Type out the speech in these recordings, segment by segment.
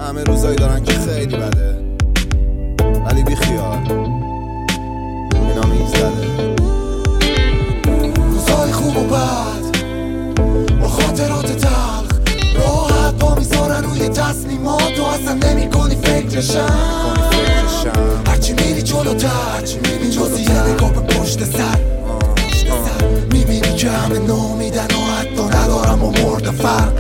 همه روزایی دارن که خیلی بده، ولی بی خیال اینا میگذره. روزای خوب و بد با خاطرات تلخ راحت پا میذارن روی تصمیمات و اصلا نمی کنی فکرشم. هرچی میری جلوتر این جزی یه نگاه به پشت سر میبینی که همه نامیدن و حتی ندارم و مرد فرق.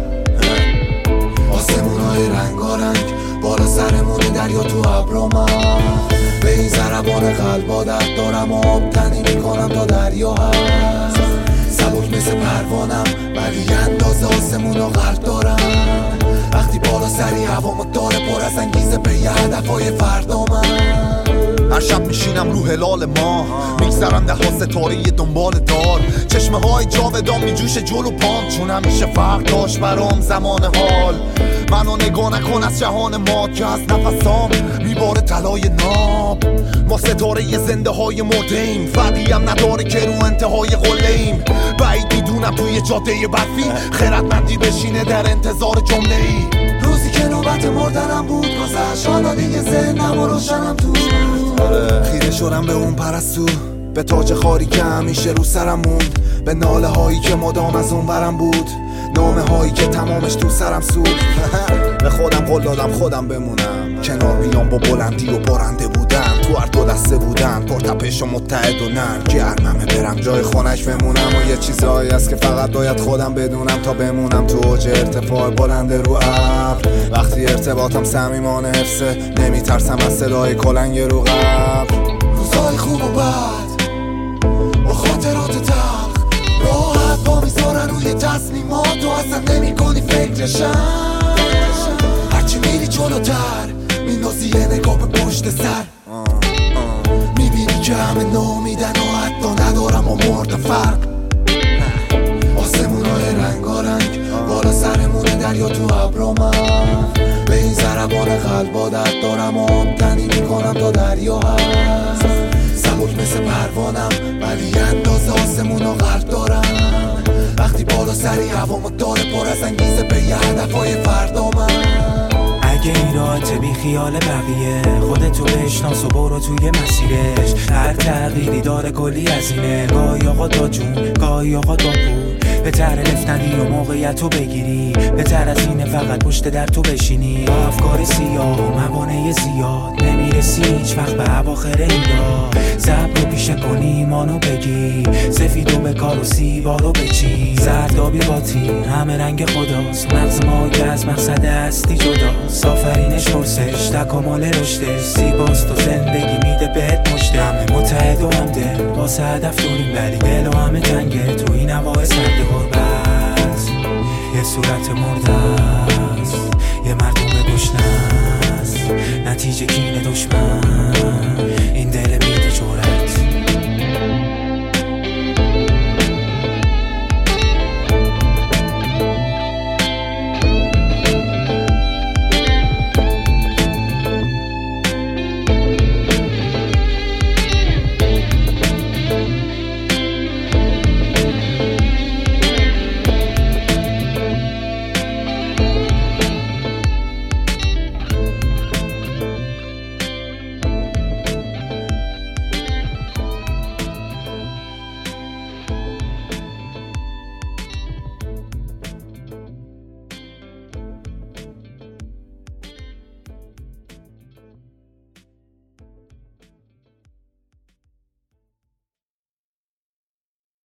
آسمونای رنگارنگ بالا سرمونه، دریا تو ابرا، من به این ضربان قلب عادت دارم و آب تنی میکنم تا دریا هست. سبک مثل پروانم ولی اندازه آسمون و قلب دارم. وقتی بالا سری هوامو داره پر از انگیزه به یه هدفای فردا، من هر شب میشینم رو هلال ماه، میگذرم ده ها ستاره دنبال دار. چشمه های جاودان میجوشه جلو پام، چون همیشه فرق داشت برام زمان حال. منو نگاه نکن از جهان ما که از نفسام میباره طلای ناب. ما ستاره زنده های مرده‌ایم، فرقی هم نداره که رو انتهای قله‌ایم. بعید میدونم توی جاده برفی خردمندی بشینه در انتظار جمله‌ای. روزی که نوبت مردنم بود گذشت، حالا دیگه ذهنم و روشنم تو. خیره شدم به اون پرستو، به تاج خاری که همیشه رو سرم موند، به ناله هایی که مدام از اون برم بود، نامه هایی که تمامش تو سرم سود. به خودم قول دادم خودم بمونم، کنار بیام با بلندی و بارنده بودم. تو هر دو دسته بودم پرتپش و متحد و نرم، گرممه برم جای خونش بمونم. و یه چیزایی هست که فقط باید خودم بدونم تا بمونم تو اوج ارتفاع بلند رو ابر. وقتی ارتباطم صمیمانه حفظه، نمیترسم از صدای کلنگ رو قبر. روزای خوب و بد با خاطرات تلخ راحت پا میذارن روی تصمیمات و اصلا نمی کنی فکرشم. هرچی میری جلوتر میندازی یه نگاه به پشت سر، میبینی که همه نامیدن و حتی ندارم و مرد فرق. آسمونای رنگارنگ بالا سرمونه، دریا تو ابرا، من به این ضربان قلب عادت دارم و آب تنی میکنم تا دریا هست. سبک مثل پروانم ولی اندازه آسمون و قلب دارم. وقتی بالا سری هوامو داره پر از انگیزه به یه هدفای فردا، من اگه این راحت بی خیال بقیه، خودتو بشناس و برو توی مسیرش. هر تغییری داره کلی هزینه، گاهی آقا دا جون گاهی آقا دا پول. بهتر لفتنی و موقعیتو بگیری، بهتر از اینه فقط پشت در تو بشینی. افکار سیاه و موانع زیاد، نمیرسی هیچ وقت به اواخر این راه. صبر رو پیشه کنی ایمانو بگی، سفیدو به کار و سیبارو بچی. زردابی باطی همه رنگ خداست، مغز ما که از مقصد هستی جداست. آفرینش پرسش تکامل رشدش، زیباست و زندگی میده بهت مشته. همه متحد و همدل واسه هدف داریم، ولی دل و همه تنگه تو این هوای سرد غربت. یه صورت مرده است، یه مردم گشنه است، نتیجه کینه دشمن. این دل میده جرأت